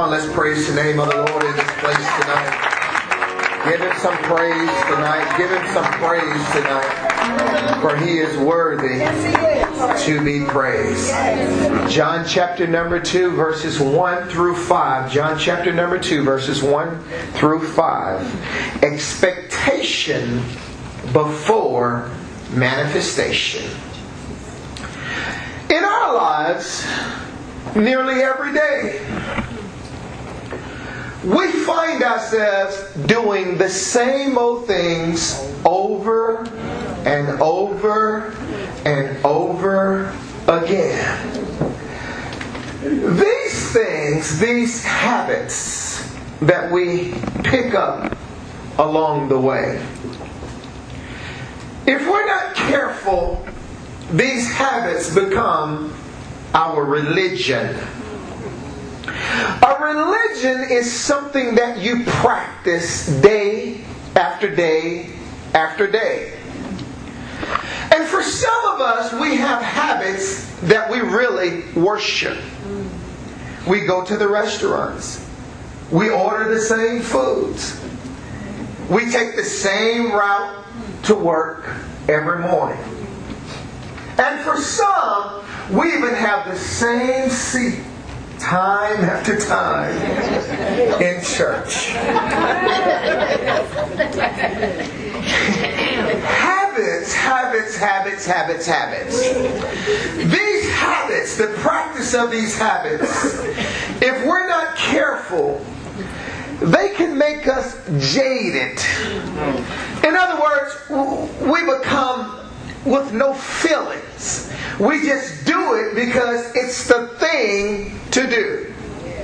on, let's praise the name of the Lord in this place tonight. Give Him some praise tonight. Give Him some praise tonight. For He is worthy to be praised. John chapter number 2 verses 1 through 5. John chapter number 2 verses 1 through 5. Expectation before manifestation. In our lives, nearly every day, we find ourselves doing the same old things over and over and over again. These things, these habits that we pick up along the way, if we're not careful, these habits become our religion. A religion is something that you practice day after day after day. And for some of us, we have habits that we really worship. We go to the restaurants. We order the same foods. We take the same route to work every morning. And for some, we even have the same seat time after time in church. Habits. These habits, the practice of these habits, if we're not careful, they can make us jaded. In other words, we become with no feelings. We just do it because it's the thing to do.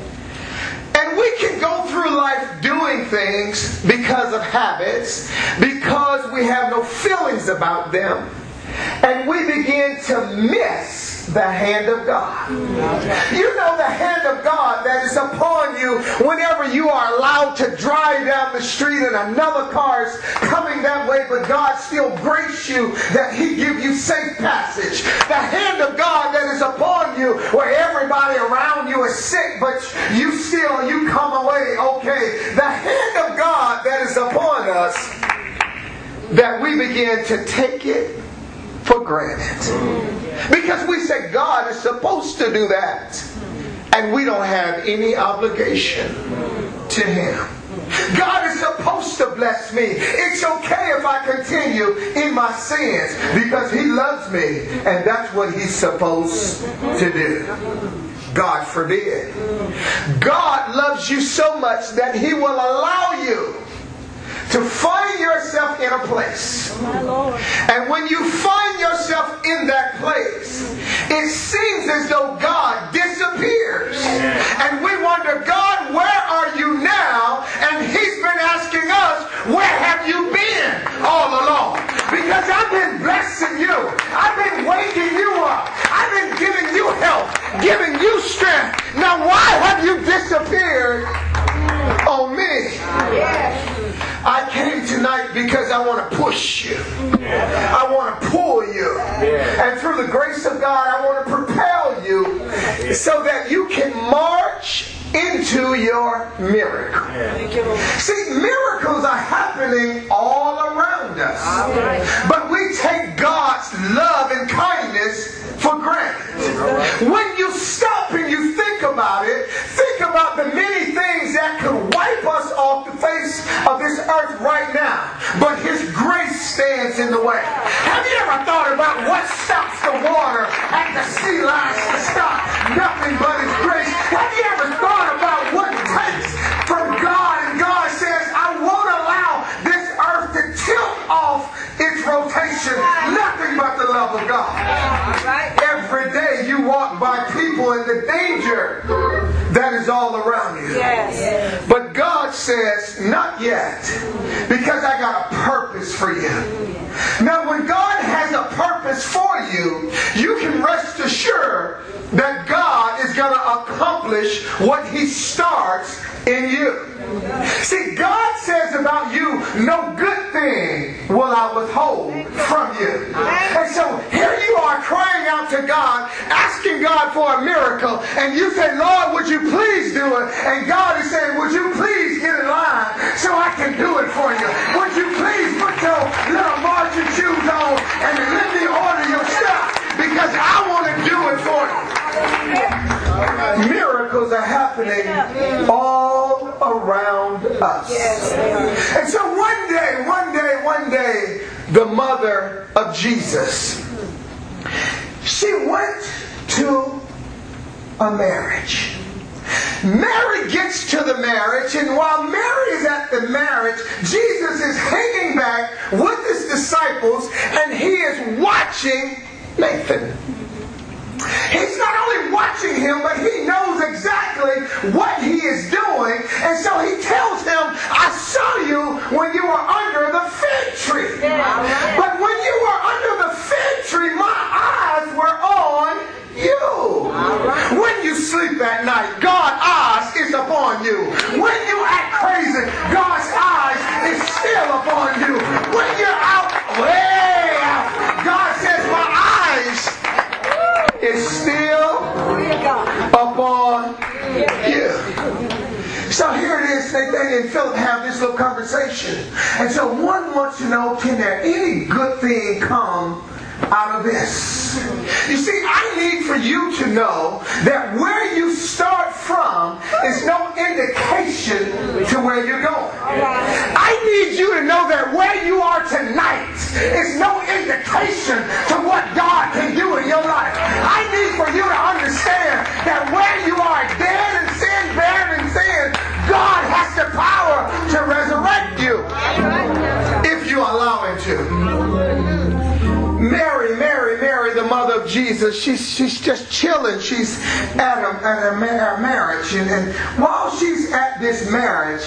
And we can go through life doing things because of habits, because we have no feelings about them. And we begin to miss the hand of God. You know the hand of God that is upon you whenever you are allowed to drive down the street and another car is coming that way, but God still grace you that He give you safe passage. The hand of God that is upon you where everybody around you is sick, but you come away okay. The hand of God that is upon us, that we begin to take it for granted. Because we say God is supposed to do that. And we don't have any obligation to Him. God is supposed to bless me. It's okay if I continue in my sins because He loves me. And that's what He's supposed to do. God forbid. God loves you so much that He will allow you to find yourself in a place. And when you find yourself in that place, it seems as though God disappears. And we wonder, God, where are you now? And He's been asking us, where have you been all along? Because I've been blessing you. I've been waking you up. I've been giving you help, giving you strength. Now why have you disappeared on me? I came tonight because I want to push you. I want to pull you. And through the grace of God, I want to propel you so that you can march into your miracle. See, miracles are happening all around us. But we take God's love and kindness for granted. When you stop and you think about it, think about the many things that could wipe us off the face of this earth right now. But His grace stands in the way. Have you ever thought about what stops the water at the sea lines to stop? Nothing but His grace. Have you ever thought about what it takes from God? And God says, I won't allow this earth to tilt off its rotation. Nothing but the love of God. Every day you walk by people and the danger that is all around you. But God says, not yet. Because I got a purpose for you. Now when God has a purpose for you, you can rest assured that God is going to accomplish what He starts in you. See, God says about you, no good thing will I withhold from you. And so here you are crying out to God, asking God for a miracle, and you say, Lord, would you please do it? And God is saying, would you please get in line so I can do it for you? Would you please put your little marching shoes on and let me order your stuff, because I want to do it for you. Miracles are happening all around us. And so one day, the mother of Jesus, she went to a marriage. Mary gets to the marriage, and while Mary is at the marriage, Jesus is hanging back with his disciples, and he is watching Nathan. He's not only watching him, but he knows exactly what he is doing. And so he tells him, I saw you when you were under the fig tree. But when you were under the fig tree, my eyes were on you. When you sleep at night, God's eyes is upon you. When you act crazy, God's eyes is still upon you. When you're out, way out, God says, my eyes is still upon you. So here it is, Nathaniel and Philip have this little conversation. And so one wants to know, can there any good thing come out of this? You see, I need for you to know that where you start from is no indication to where you're going. I need you to know that where you are tonight is no indication to what God can do in your life. I need for you to understand that where you are dead in sin, buried in sin, God has the power to resurrect you if you allow Him to. Mary, the mother of Jesus, she's just chilling. She's at a marriage. And while she's at this marriage,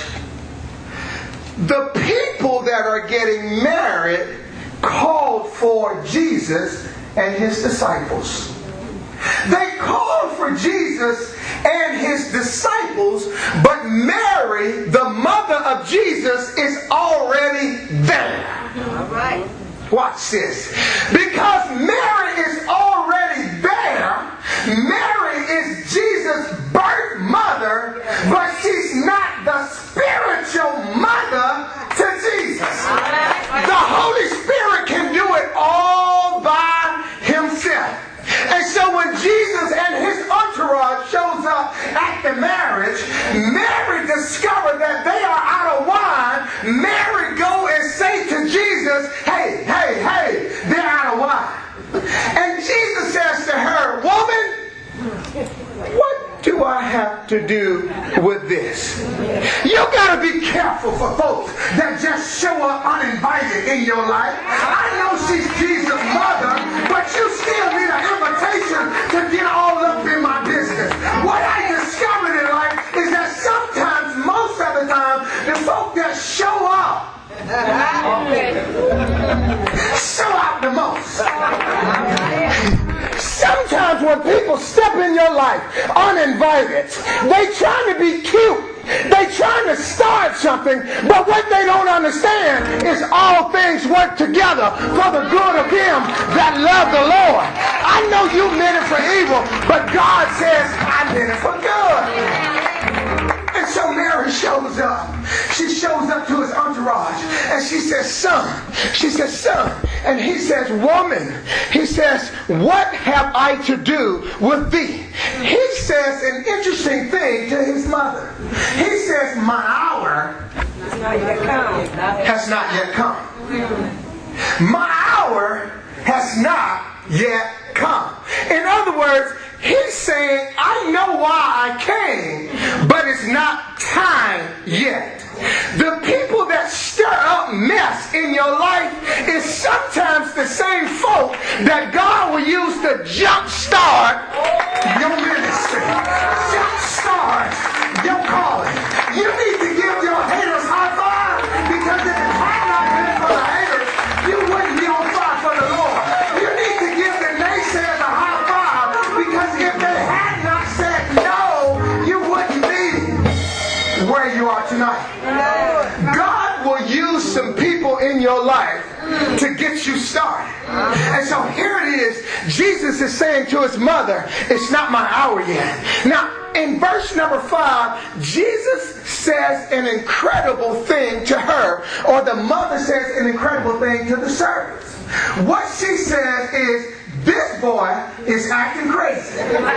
the people that are getting married called for Jesus and his disciples. They called for Jesus and his disciples, but Mary, the mother of Jesus, is already there. All right. Watch this. Because Mary is already there. Mary is Jesus' birth mother, but she's not the spiritual mother to Jesus. The Holy Spirit can do it all by himself. And so when Jesus and his entourage shows up at the marriage, Mary discovered that they are out of wine. Mary go and say to Jesus, hey, they're out of wine. And Jesus says to her, woman, what do I have to do with this? You gotta be careful for folks that just show up uninvited in your life. I know she's Jesus' mother, but you still need an invitation to get all up in my business. What I discovered in life is that sometimes, most of the time, the folk that show up show out the most. Sometimes when people step in your life uninvited, they trying to be cute. They trying to start something, but what they don't understand is all things work together for the good of them that love the Lord. I know you meant it for evil, but God says I meant it for good. And so Mary shows up. She shows up to his entourage and she says, son. She says, son. And he says, woman. He says, what have I to do with thee? He says an interesting thing to his mother. He says, my hour has not yet come. My hour has not yet come. In other words, he's saying, I know why I came, but it's not time yet. The people that stir up mess in your life is sometimes the same folk that God will use to jumpstart your ministry, jumpstart your calling. You need to give your haters high five, because if it had not been for the haters, you wouldn't be on fire for the Lord. You need to give the naysayers a high five, because if they had not said no, you wouldn't be where you are tonight. God will use some people in your life to get you started. And so here it is. Jesus is saying to his mother, it's not my hour yet. Now, in verse number 5, Jesus says an incredible thing to her, or the mother says an incredible thing to the servants. What she says is, this boy is acting crazy.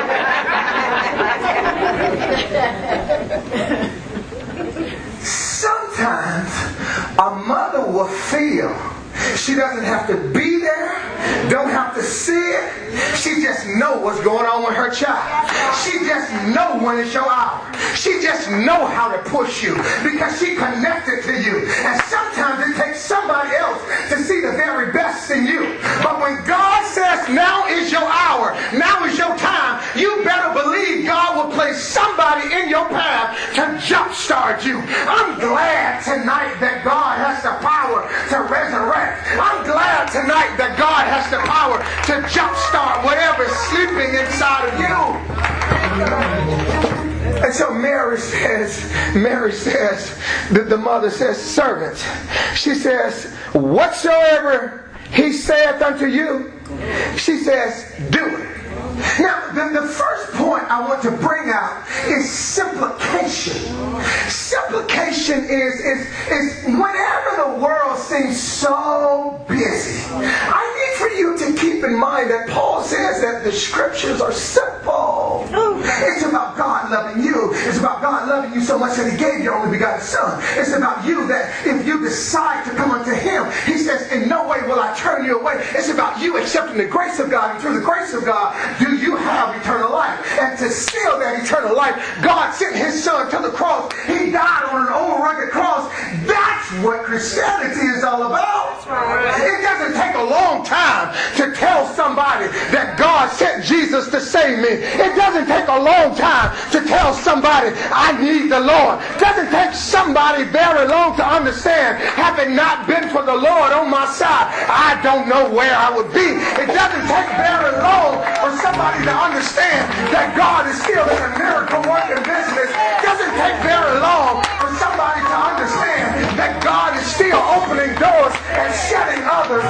Sometimes a mother will feel she doesn't have to be there, don't have to see it. She just know what's going on with her child. She just know when it's your hour. She just know how to push you because she connected to you. And sometimes it takes somebody else to see the very best in you. But when God says now is your hour, now is your time, you better believe God will place somebody in your path to jumpstart you. I'm glad tonight that God has the power to resurrect. I'm glad tonight that God has the power to jumpstart whatever's sleeping inside of you. And so Mary says, the mother says, servants. She says, whatsoever he saith unto you, she says, do it. Now, the first point I want to bring out is simplification. Simplification is whenever the world seems so busy, I need for you to keep in mind that Paul says that the scriptures are simple. It's about God loving you. It's about God loving you so much that he gave your only begotten son. It's about you that if you decide to come unto him, he says, in no way will I turn you away. It's about you accepting the grace of God, and through the grace of God, do you have eternal life. And to seal that eternal life, God sent his son to the cross. He died on an old rugged cross. That's what Christianity is all about. It doesn't take a long time to tell somebody that God sent Jesus to save me. It doesn't take a long time to tell somebody I need the Lord. It doesn't take somebody very long to understand, have it not been for the Lord on my side, I don't know where I would be. It doesn't take very long for somebody to understand that God is still in a miracle working business. It doesn't take very long for somebody to understand that God is still opening doors and shutting others.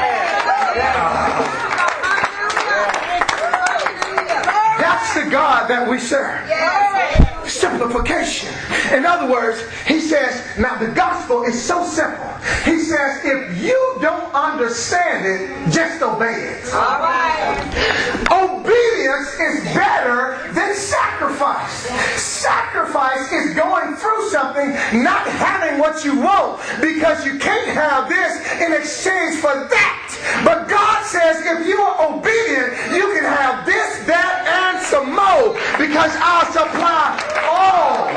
That's the God that we serve. Simplification. In other words, he says, now the gospel is so simple. He says, if you don't understand it, just obey it. All right. Obedience is better than sacrifice. Sacrifice is going through something, not having what you want, because you can't have this in exchange for that. But God says, if you are obedient, you can have this, that, and some more, because I'll supply all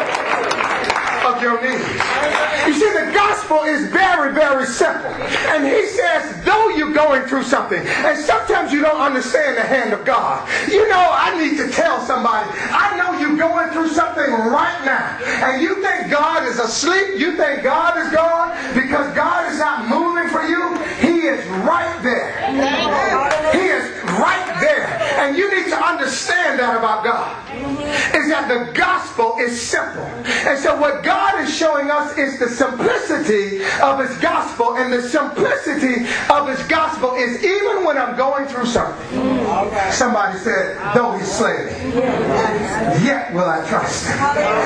of your needs. You see, the gospel is very, very simple. And he says, though you're going through something, and sometimes you don't understand the hand of God. You know, I need to tell somebody, I know you're going through something right now, and you think God is asleep, you think God is gone, because God is not moving for you. He is right there. He is right there. And you need to understand that about God, is that the gospel is simple. And so what God is showing us is the simplicity of his gospel, and the simplicity of his gospel is even when I'm going through something. Somebody said, though he slay me, yet will I trust him.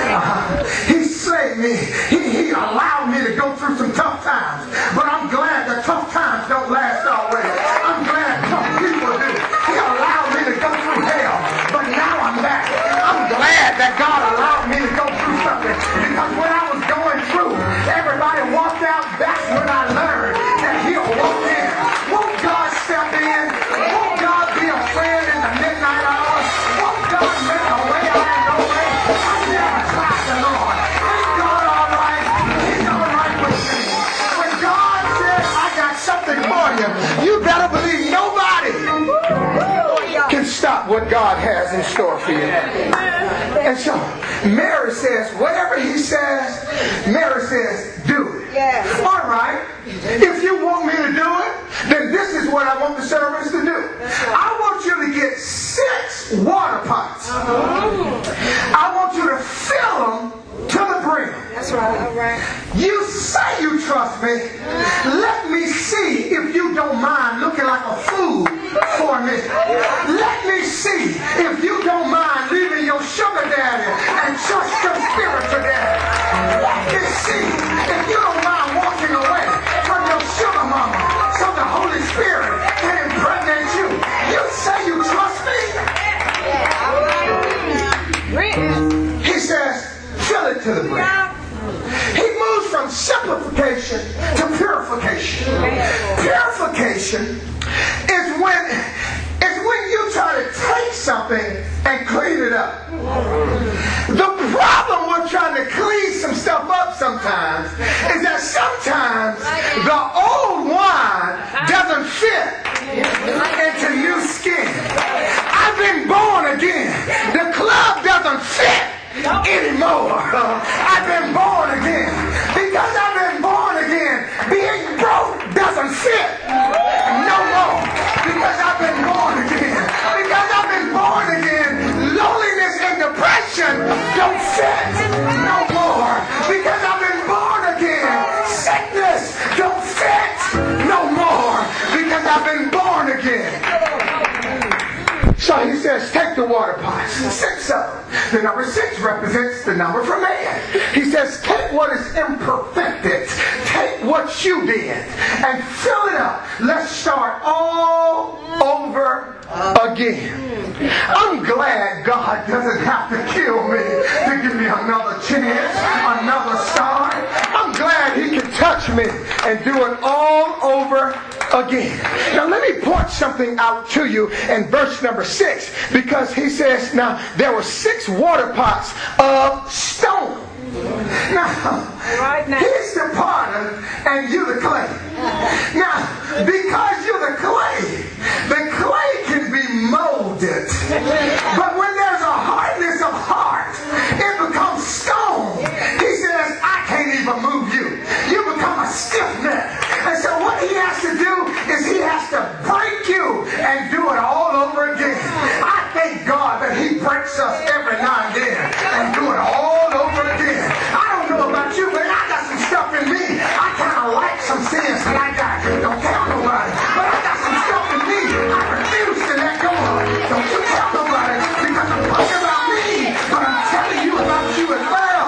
He slayed me. He allowed me to go through some tough times. But I'm glad that tough times don't last always. I'm glad tough people do. He allowed me to go through hell, but now I'm back. I'm glad that God allowed me to go through something, because when I was going through, everybody walked out. That's when I learned that he'll walk in. Won't God step in? Won't God be a friend in the midnight hour? Won't God make a way out of no way? I never tried the Lord. Ain't God all right? He's all right with me. When God says, I got something for you, you better believe nobody can stop what God has in store for you. And so Mary says, whatever he says, Mary says, do it. Yes. All right. If you want me to do it, then this is what I want the servants to do. I want you to get 6 water pots. I want you to fill them to the brim. You say you trust me. Let me see if you don't mind looking like a fool for me. Let me see if you don't mind leaving your sugar daddy and trust your spiritual daddy. Let me see if you don't mind walking away from your sugar mama so the Holy Spirit can impregnate you. You say you trust me. He says, fill it to the brim. He moves from simplification to purification. Purification is when you try to take something and clean it up. The problem with trying to clean some stuff up sometimes is that sometimes the old wine doesn't fit into new skin. I've been born again. The club doesn't fit anymore. I've been born again. Because I've been born again, being broke doesn't fit no more. Because I've been born again. Because I've been born again, loneliness and depression don't fit no more. Because I've been born again, sickness don't fit no more. Because I've been born again. So he says, take the water pots, 6 of them. The number 6 represents the number for man. He says, take what is imperfected, take what you did, and fill it up. Let's start all over again. I'm glad God doesn't have to kill me to give me another chance, another start. I'm glad He can touch me and do it all over again. Now let me point something out to you in verse number 6, because he says, now there were 6 water pots of stone. Now, he's the potter and you the clay. Now, because you're the clay can be molded. But when there's a hardness of heart, it becomes stone. He says, I can't even move you. You become a stiff neck. And so what he has to do is he has to break you and do it all over again. I thank God that He breaks us every now and then and do it all over again. I don't know about you, but I got some stuff in me. I kind of like some sins that I got. Don't tell nobody. But I got some stuff in me I refuse to let go of. Don't you tell nobody, because I'm talking about me, but I'm telling you about you as well.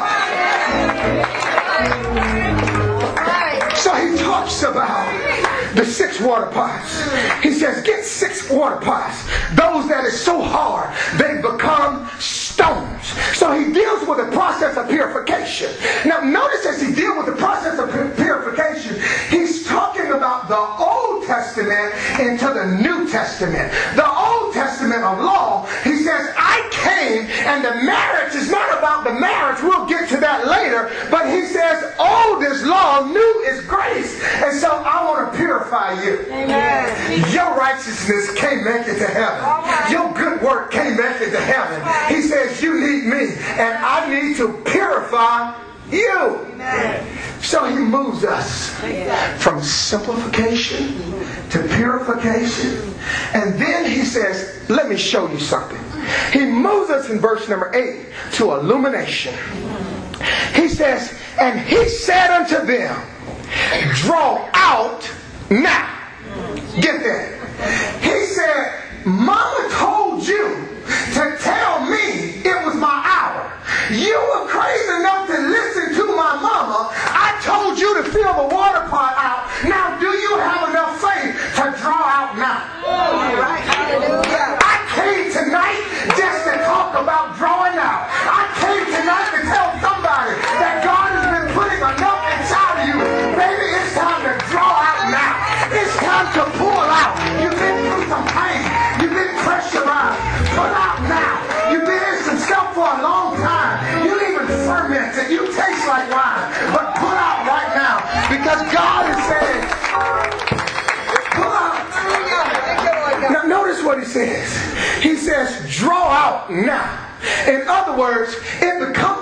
So he talks about the 6 water pots. He says, get 6 water pots. Those that is so hard, they become stones. So he deals with the process of purification. Now notice as he deals with the process of purification, he's talking about the Old Testament into the New Testament. The Old Testament of law, he says, I came, and the marriage is not about the marriage. We'll get to that later. But he says, old is law, new is grace. And so I want to purify you. Amen. Your righteousness can't make it to heaven. Your good work can't make it to heaven. He says, you need me, and I need to purify you. Amen. So he moves us from simplification to purification. And then he says, let me show you something. He moves us in verse number 8 to illumination. He says, and he said unto them, draw out now. Get that. He said, Mama told you to tell me it was my hour. You were crazy enough to listen to my mama. I told you to fill the water pot out. Now do you have enough faith to draw out now? All right. Hallelujah. I came tonight just to talk about drawing out. I came tonight to tell somebody that God has been putting enough inside of you. Baby, it's time to draw out now. It's time to pull out. You've been through some pain. You've been pressurized. Pull out now. You've been in some stuff for a long time. You even fermented. You taste like wine. But pull out right now. Because God is saying, pull out. Now notice what he says. He says, draw out now. In other words, it becomes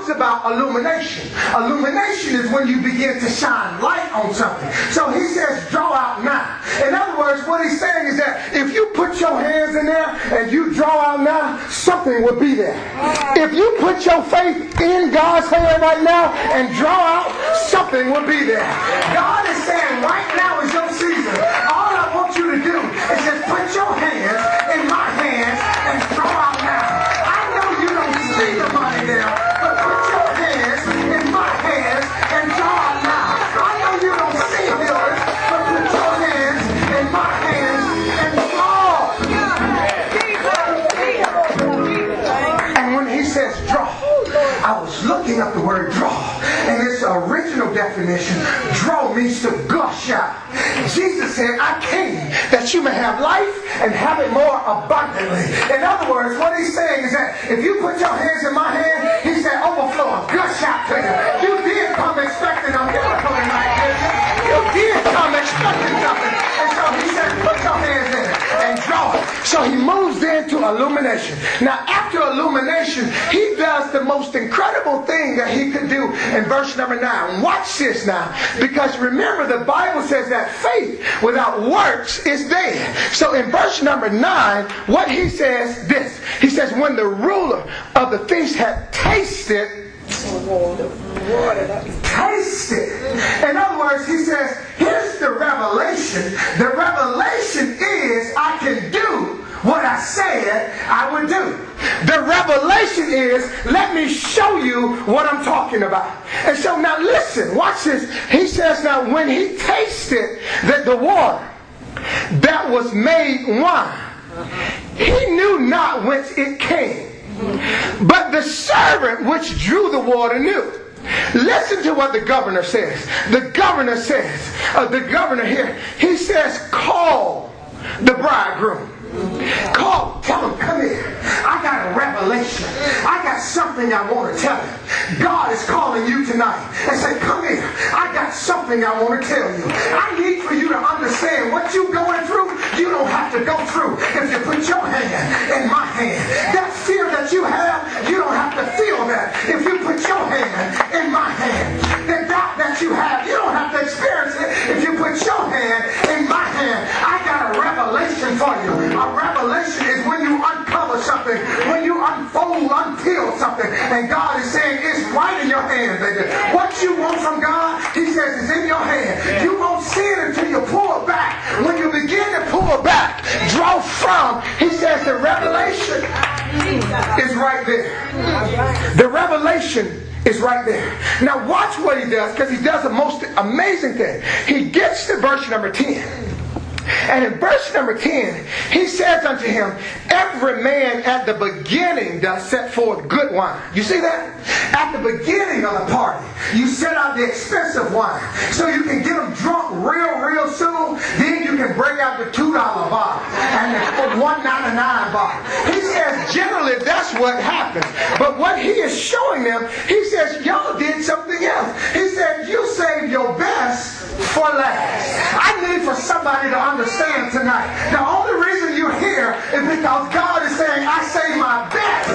talks about illumination. Illumination is when you begin to shine light on something. So he says, draw out now. In other words, what he's saying is that if you put your hands in there and you draw out now, something will be there. If you put your faith in God's hand right now and draw out, something will be there. God is saying right now is your season. All I want you to do is just put your hands in my hands and draw out now. I know you don't see the money there, but put your hands in my hands and draw out now. I know you don't see yours, but put your hands in my hands and draw. And when he says draw, I was looking up the word draw, and its original definition, draw means to gush out. Jesus said, I came that you may have life and have it more abundantly. In other words, what he's saying is that if you put your hands in my hand, he said, overflow, gush out to you. You did come expecting a miracle tonight, didn't you? You did come expecting something. And so he said, put your hands in it and draw it. So he moves into illumination. Now, after illumination, he does the most incredible thing that he could do in verse number 9. Watch this now. Because remember, the Bible says that faith without works is dead. So in verse number 9, what he says this. He says, when the ruler of the feast had tasted, in other words, he says, here's the revelation. The revelation is I can do what I said I would do. The revelation is, let me show you what I'm talking about. And so now listen, watch this. He says now when he tasted the water that was made wine, he knew not whence it came. But the servant which drew the water knew. Listen to what the governor says. The governor says, the governor here, he says, call the bridegroom. Call, tell him, come here. I got a revelation. I got something I want to tell him. God is calling you tonight and say, come here. I got something I want to tell you. I need for you to understand what you're going through. You don't have to go through if you put your hand in my hand. That fear that you have, you don't have to feel that if you put your hand in my hand. The doubt that you have, you don't have to experience it if you put your hand in my hand. I got a revelation for you. A revelation is when you uncover something, when you unfold, unpeel something, and God is saying it's right in your hand, baby. What you want from God, he says, is in your hand. You won't see it until you pull back. When you begin to pull back, draw from, he says the revelation is right there. The revelation is right there. Now watch what he does, because he does the most amazing thing. He gets to verse number 10. And in verse number 10, he says unto him, every man at the beginning does set forth good wine. You see that? At the beginning of the party, you set out the expensive wine. So you can get them drunk real soon. Then you can bring out the $2 bottle and the $1.99 bottle. He says generally that's what happens. But what he is showing them, he says, y'all did something else. He said, you saved your best for last. I need for somebody to understand tonight. The only reason you're here is because God is saying, I save my best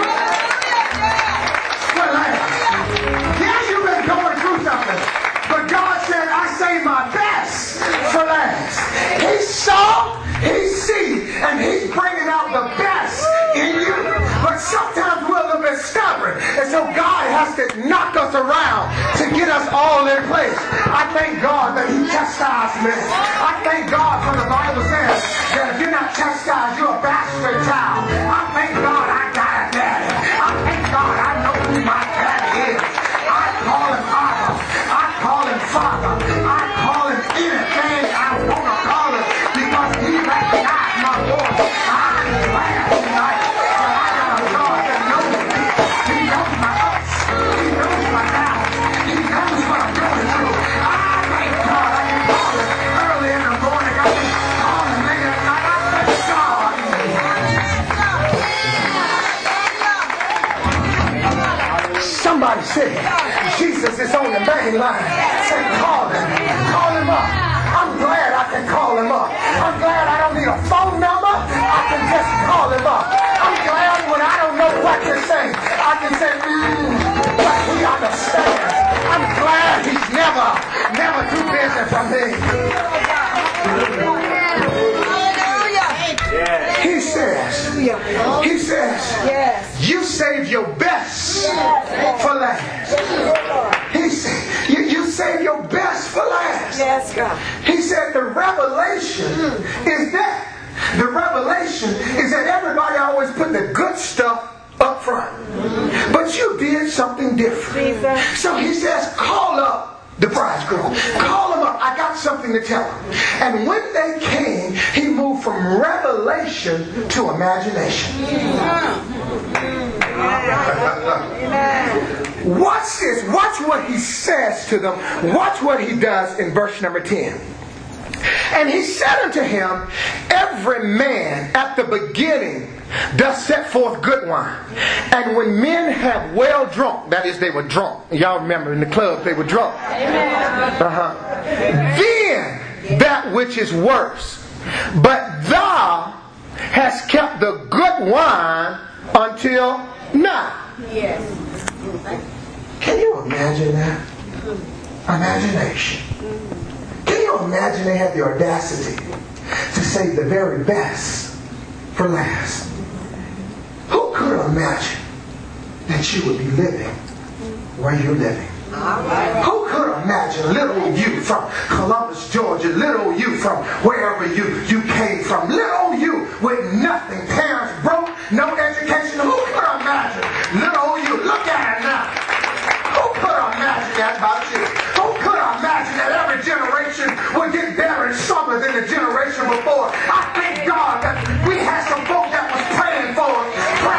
for last. Yeah, you've been going through something, but God said, I save my best for last. He saw, he sees, and he's bringing out the best in you. But sometimes we're a little bit stubborn, and so God has to knock us around to get us all in place. I thank God that he chastised me. I thank God for the Bible says that if you're not chastised, you're a bastard child. I thank God I got a daddy. I thank God I know who my daddy is. I call him Abba. I call him Father. I call him anything I want to call him because he recognized my voice. I'm glad tonight that I got a God that knows me. He knows my ups. He knows my downs. He knows what I'm going through. I thank God I can call him early in the morning. I can call him late at night. I thank God. Somebody said, Jesus is on the main line. Say, call him. Call him up. I'm glad I can call him up. I'm glad I don't need a phone number. I can just call him up. I'm glad when I don't know what to say, I can say, understands. I'm glad he's never too busy for me. He says, you save your best for last. He said, you save your best for last. Yes, God. He said the revelation is that. The revelation is that everybody always put the good stuff up front. But you did something different. So he says, call up the bridegroom. Call them up. I got something to tell them. And when they came, he moved from revelation to imagination. Watch this. Watch what he says to them. Watch what he does in verse number 10. And he said unto him, every man at the beginning does set forth good wine. And when men have well drunk, that is, they were drunk. Y'all remember in the club they were drunk. Then that which is worse. But thou hast kept the good wine until now. Yes. Can you imagine that? Imagination. Can you imagine they had the audacity to save the very best for last? Who could imagine that you would be living where you're living? Who could imagine little old you from Columbus, Georgia, little old you from wherever you came from, little old you with nothing, parents broke, no education? Who could imagine little old you? Look at it now. Who could imagine that about you? Who could imagine that every generation would get better and stronger than the generation before? I thank God that we had some folk that was praying for us.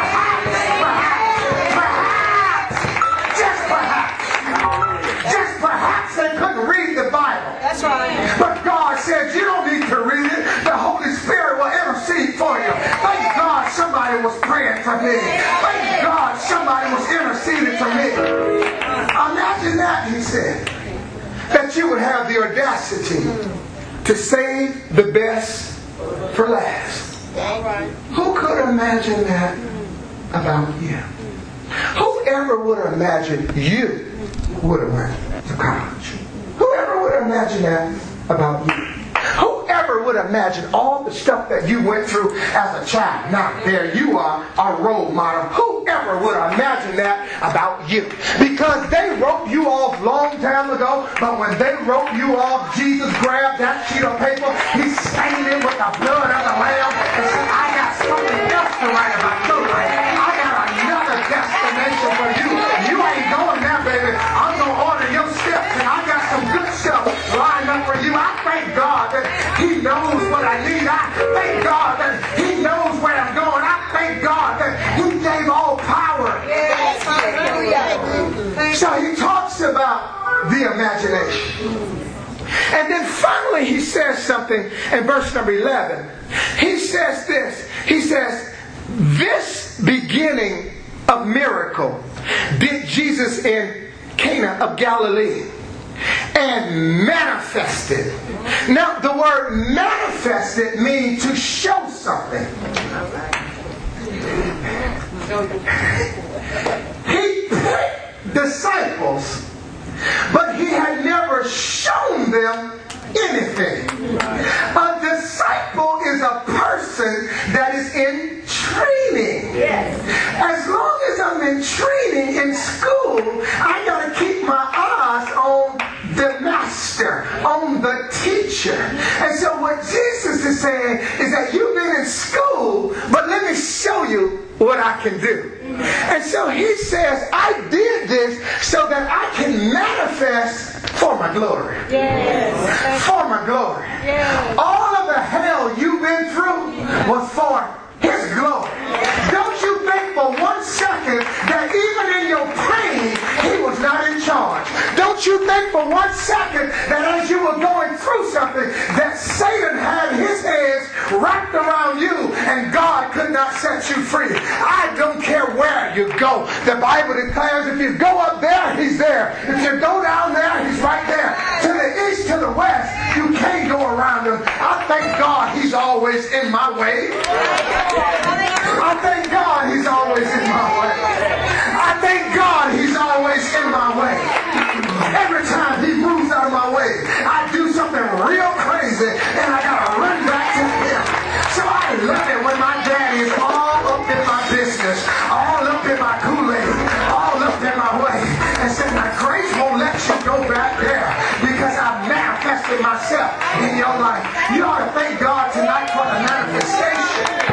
Just perhaps they couldn't read the Bible. That's right. But God said, you don't need to read it. The Holy Spirit will intercede for you. Thank God somebody was praying for me. Thank God somebody was interceding for me. Imagine that, he said, that you would have the audacity to save the best for last. All right. Who could imagine that about you? Whoever would have imagined you would have went to college? Whoever would have imagined that about you? Whoever would imagine all the stuff that you went through as a child? Now there you are, a role model. Whoever would imagine that about you? Because they wrote you off long time ago, but when they wrote you off, Jesus grabbed that sheet of paper, he stained it with the blood of the Lamb, and said, I got something else to write about your life. I got another destination for you. You ain't going there, baby. I'm going to order your steps, and I got some good stuff lined up for you. I thank God that he knows what I need. I thank God that he knows where I'm going. I thank God that he gave all power. Yes. Hallelujah. So he talks about the imagination. And then finally he says something in verse number 11. He says this. He says, this beginning of miracle did Jesus in Cana of Galilee and manifested. Now the word manifested means to show something. He picked disciples, but he had never shown them anything. A disciple is a person that is in training. As long as I'm in training in school, I got to keep my eyes on the master, on the teacher. And so what Jesus is saying is that you've been in school, but let me show you what I can do. And so he says, I did this so that I can manifest for my glory. Yes. For my glory. Yes. All of the hell you've been through was for his glory. Don't you think for 1 second that even in your pain, he was not in charge. Don't you think for 1 second that as you were going through something, that Satan had his hands wrapped around you and God could not set you free. I don't care where you go. The Bible declares if you go up there, he's there. If you go down there, he's right there. To the east, to the west, you can't go around him. I thank God he's always in my way. I thank God He's always in my way. I thank God He's always in my way. Every time He moves out of my way, I do something real crazy and I gotta run back to Him. So I love it when my daddy is all up in my business, all up in my Kool-Aid, all up in my way, and said, "My grace won't let you go back there because I've manifested myself in your life." You ought to thank God tonight for the manifestation.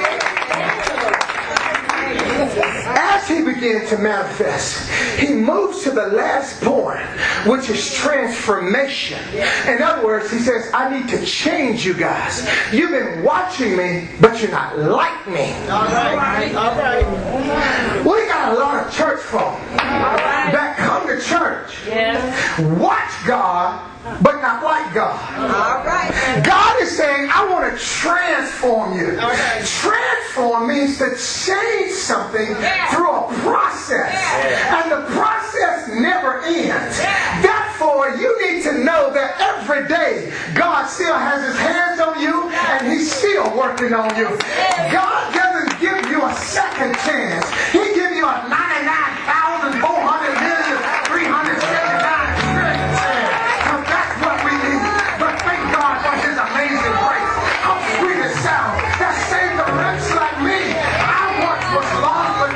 As He began to manifest, He moves to the last point, which is transformation. In other words, He says, I need to change you guys. You've been watching me, but you're not like me. All right. We got a lot of church folk that come to church, watch God, but not like God. All right. God is saying, I want to transform you. Transform means to change something through a process. And the process never ends. Therefore, you need to know that every day God still has His hands on you and He's still working on you. God doesn't give you a second chance. He gives you a 99,400,379 chance. That's what we need. But thank God for His amazing grace. How sweet it sounds. That saved a wretch like me. I once was lost, but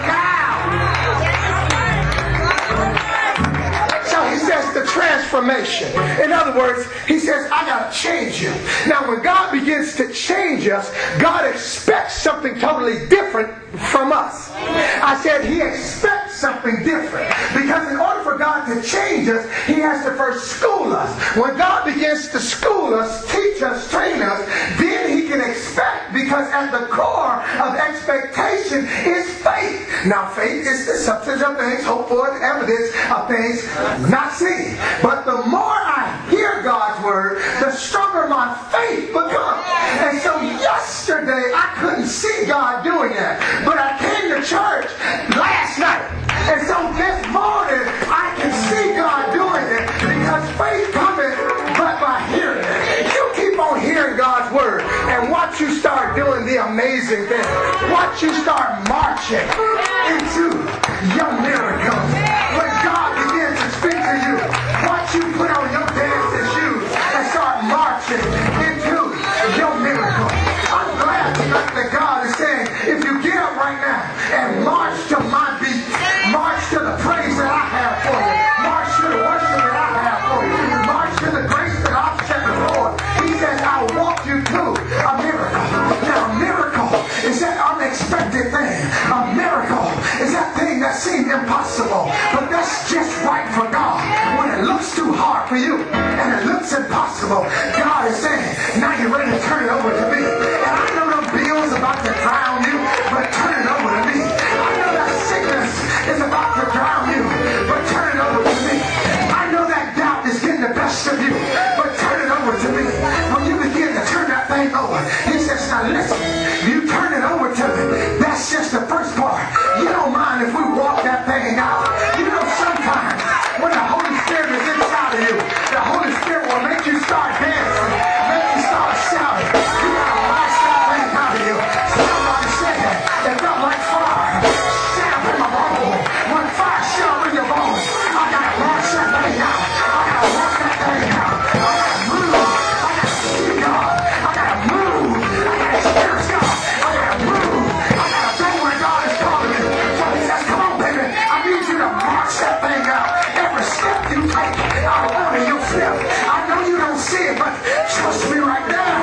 now. So He says the transformation. In other words, He says, I got to change you. Now when God begins to change us, God expects something totally different from us. I said He expects something different. Because in order for God to change us, He has to first school us. When God begins to school us, teach us, train us, then He can expect, because at the core of expectation is faith. Now faith is the substance of things hoped for, the evidence of things not seen. But the more I hear God's word, the stronger my faith becomes. And so yesterday I couldn't see God doing that. But I came to church last night. And so this morning I can see God doing it, because faith cometh but by hearing it. You keep on hearing God's word and watch you start doing the amazing thing. Watch you start marching into your miracle. When God begins to speak to you, watch you put on your dancing shoes and start marching into your miracle. I'm glad tonight that God is saying, if you get up right now and march to my beat, march to the praise that I have for you, march to the worship that I have for you, march to the grace that I've set before. He says, I'll walk you to a miracle. Now a miracle is that unexpected thing. A miracle is that thing that seemed impossible, but that's just right for God. When it looks too hard for you and it looks impossible, God is saying, now you're ready to turn it over to me. And I know them bills about to drown you, but turn it over to me. I know that sickness is about to drown you, but turn it over to me. I know that doubt is getting the best of you, but turn it over to me. When you begin to turn that thing over, He says, now listen, you turn it over to me. That's just the first part. You don't mind if we walk that thing out. You know, sometimes when the Holy Spirit is inside of you, the Holy Spirit will make you start dancing, make you start shouting. You gotta lash that thing out of you. Somebody said it felt like fire. Shut up in my bones. When fire shut up in your bones, I gotta lash that thing out. I gotta walk that thing out. I gotta move. I gotta see God. I gotta move. I gotta experience God. I gotta move. I gotta go where God is calling me. So He says, come on, baby. I need you to march that thing out. Every step you take, I'll order your step. I know you don't see it, but trust me right now.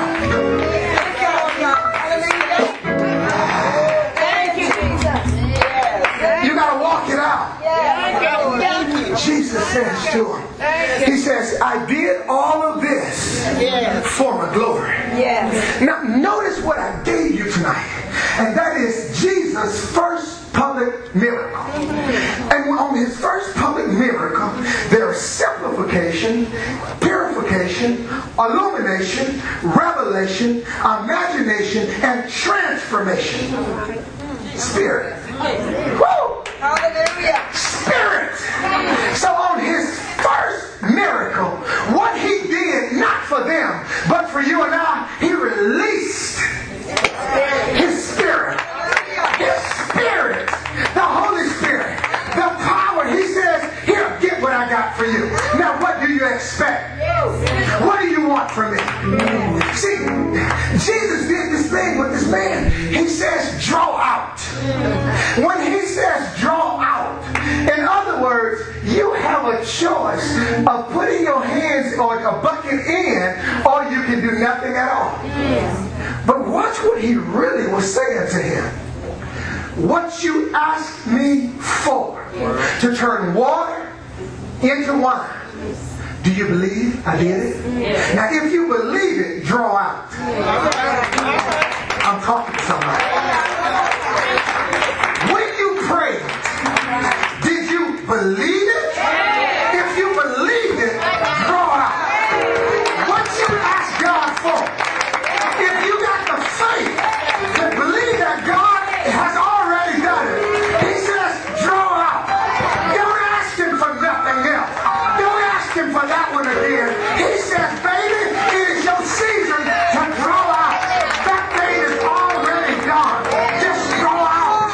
Thank you, Jesus. You gotta walk it out. Jesus says to him, He says, I did all of this for my glory. Yes. Now notice what I gave you tonight. And that is Jesus' first public miracle. And on His first public miracle, there is simplification, purification, illumination, revelation, imagination, and transformation. Spirit. Woo! Hallelujah. Spirit. So on His first miracle, what He did, not for them, but for you and I, He released His Spirit. I got for you. Now what do you expect? What do you want from me? See, Jesus did this thing with this man. He says, draw out. When he says draw out, in other words, you have a choice of putting your hands on a bucket in, or you can do nothing at all. But watch what he really was saying to him. What you asked me for, to turn water into wine. Do you believe I did it? Now if you believe it, draw out. I'm talking to somebody. When you prayed, did you believe it? If you believed it, draw out. What you ask God for, if you got the faith to believe that God has already done it, he says draw out. Don't ask him for nothing else. Don't ask him for that one again. He says, baby, it is your season to draw out. That thing is already done. Just draw out.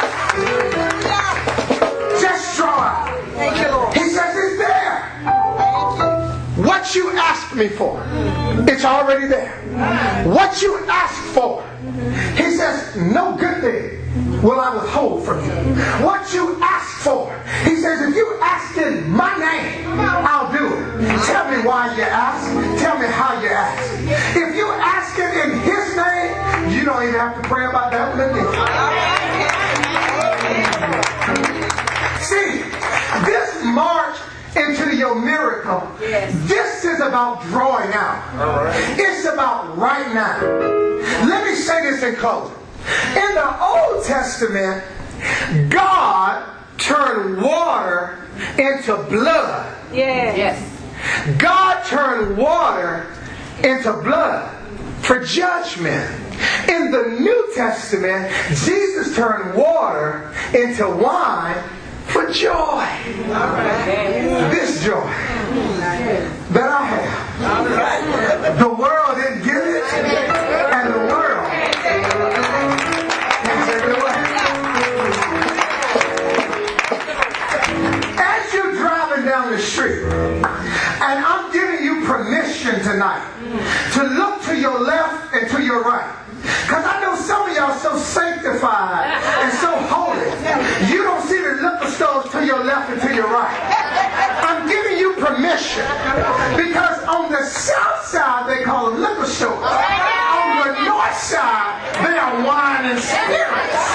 Just draw out. Thank you, Lord. He says it's there. What you asked me for, it's already there. What you asked for, he says, no good thing will I withhold from you. What you asked for, he says, if you ask in my name, I'll do it. Tell me why you ask. Tell me how you ask. If you ask it in his name, you don't even have to pray about that one again. See, this march into your miracle, this is about drawing out. It's about right now. Let me say this in closing. In the Old Testament, God turned water into blood. Yes. God turned water into blood for judgment. In the New Testament, Jesus turned water into wine for joy. This joy that I have. The world didn't give it, and the world can take it away. As you're driving down the street, and I'm giving you permission tonight to look to your left and to your right. Because I know some of y'all so sanctified and so holy, you don't see the liquor stores to your left and to your right. I'm giving you permission because on the south side they call them liquor stores. On the north side they are wine and spirits.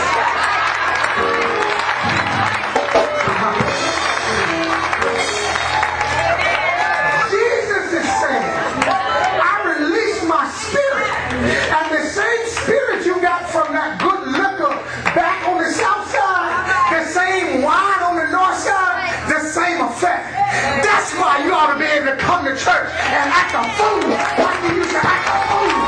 Jesus is saying, I release my spirit. And the same spirit you got from that good liquor back on the south side, the same wine on the north side, the same effect. That's why you ought to be able to come to church and act a fool like you used to act a fool.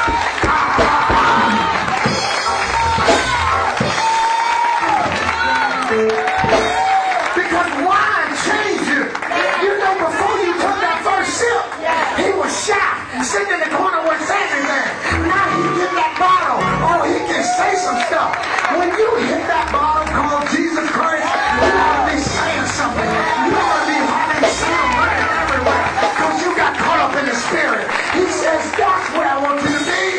Because wine changed you. You know, before you took that first sip, he was shy, sitting in the corner with Sandy there. Now he get that bottle. Oh, he can say some stuff. When you hit that bottle called Jesus Christ, you ought to be saying something. You ought to be having sound running everywhere because you got caught up in the spirit. He says, that's where I want you to be.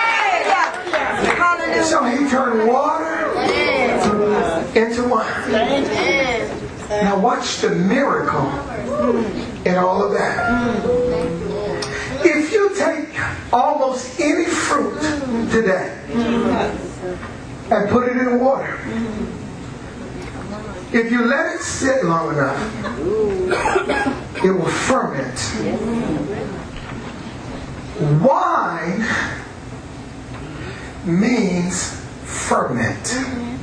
So he turned water into wine. Now watch the miracle in all of that. If you take almost any fruit today and put it in water, if you let it sit long enough, it will ferment. Wine means ferment.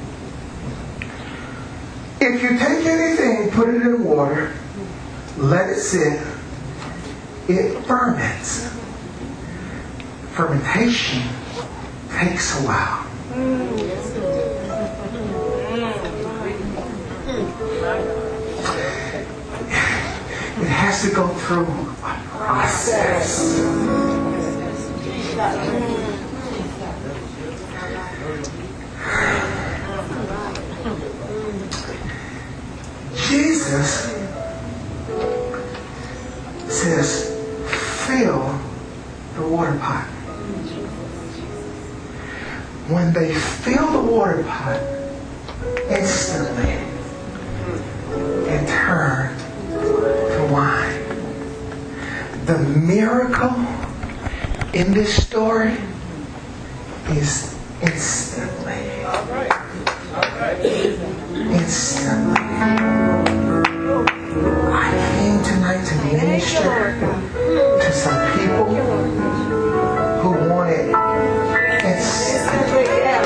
If you take anything, put it in water, let it sit, it ferments. Fermentation takes a while. It has to go through a process. Jesus says, fill the water pot. When they fill the water pot, instantly it turned to wine. The miracle in this story is instantly. Instantly. I came tonight to minister to some people who wanted instantly.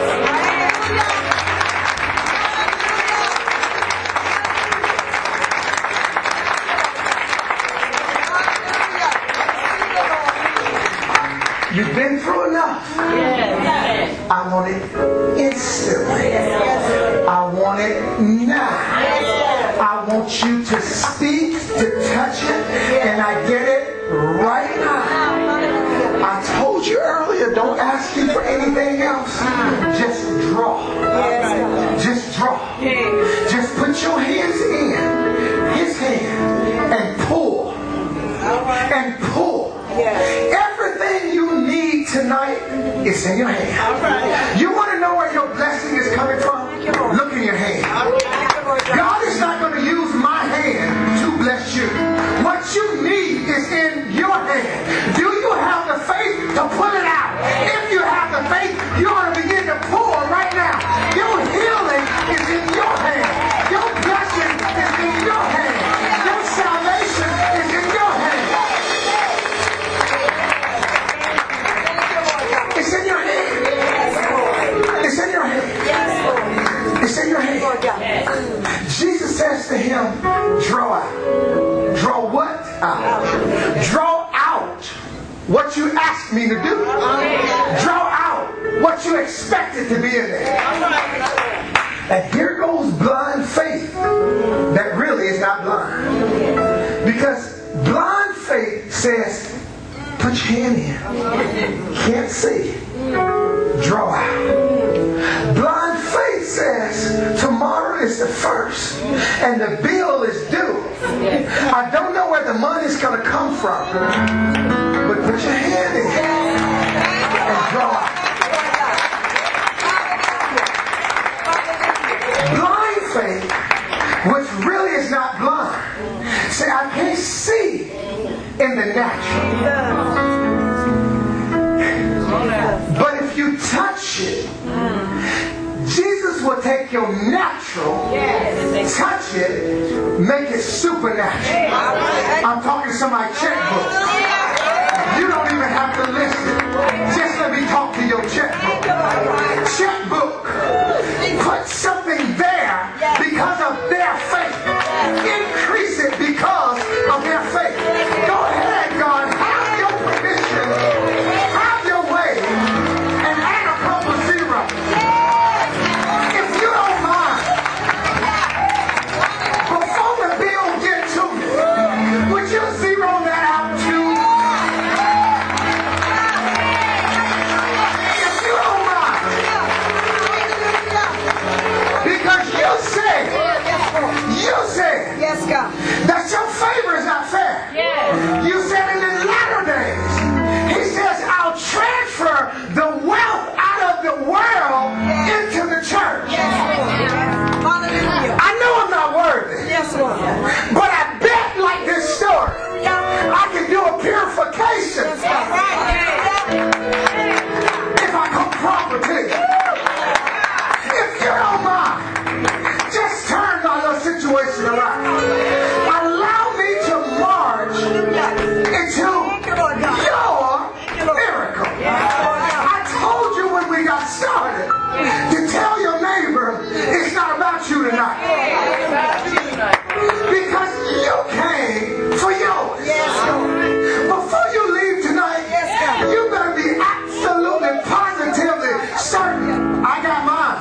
You've been through enough. I want it instantly. I want it now. I want you to speak, to touch it, and I get it right now. I told you earlier, don't ask me for anything else. Just draw. Just draw. Just put your hands in his hand and pull. And pull. Everything you need tonight is in your hand. You want to know where your blessing is coming from? Look in your hand. God is not going to use my hand to bless you. What you need is in your hand. Do you have the faith to pull it out? If you have the faith, you ought to begin to pull right now. Your healing is in your hand. Your blessing is in your hand. Your salvation is in your hand. It's in your hand. It's in your hand. It's in your hand. Jesus says to him, draw out. Draw what out? Draw out what you asked me to do. Draw out what you expected to be in there. And here goes blind faith that really is not blind. Because blind faith says, put your hand in. Can't see. Draw out. Blind faith says, tomorrow is the 1st and the bill is due. I don't know where the money's going to come from, but put your hand in and draw out. Blind faith, which really is not blind, say, I can't see in the natural. But if you touch it, Jesus will take your natural, touch it, make it supernatural. I'm talking to somebody's checkbook. You don't even have to listen. Just let me talk to your checkbook. Checkbook. Put something there because of their faith. Increase it because of their faith. Go ahead, God. Have your permission. Have your way. And add a couple zeros. If you don't mind, before the bill gets to me, would you zero that out too? If you don't mind. Because you said Yes, God. that your favor is not fair. You said in the latter days, he says, I'll transfer the wealth out of the world into the church. Hallelujah. I know I'm not worthy, Yes, Lord. but I bet like this story, I can do a purification if I come proper to you. If you don't mind, just turn my little situation around. Allow me to march into your miracle. I told you when we got started to tell your neighbor it's not about you tonight. Because you came for yours. Before you leave tonight, you better be absolutely positively certain I got mine.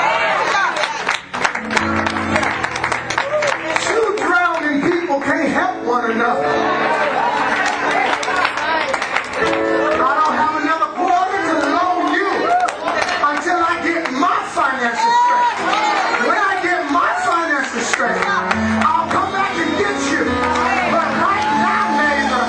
Two drowning people can't help one another. I don't have another quarter to loan you until I get my finances straight. When I get my finances straight, I'll come back and get you. But right now, neighbor,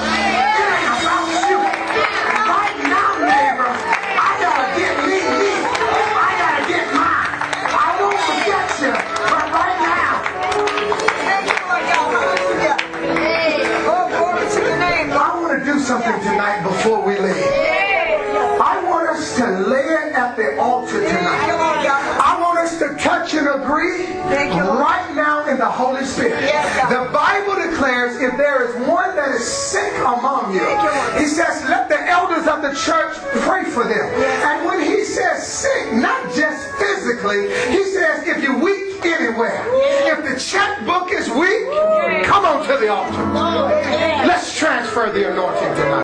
something tonight before we leave. I want us to lay it at the altar tonight. I want us to touch and agree right now in the Holy Spirit. The Bible declares if there is one that is sick among you, he says, let the elders of the church pray for them. And when he says sick, not just physically, he says if you're weak anywhere, if the checkbook is weak, come on to the altar. Let's transfer the anointing tonight.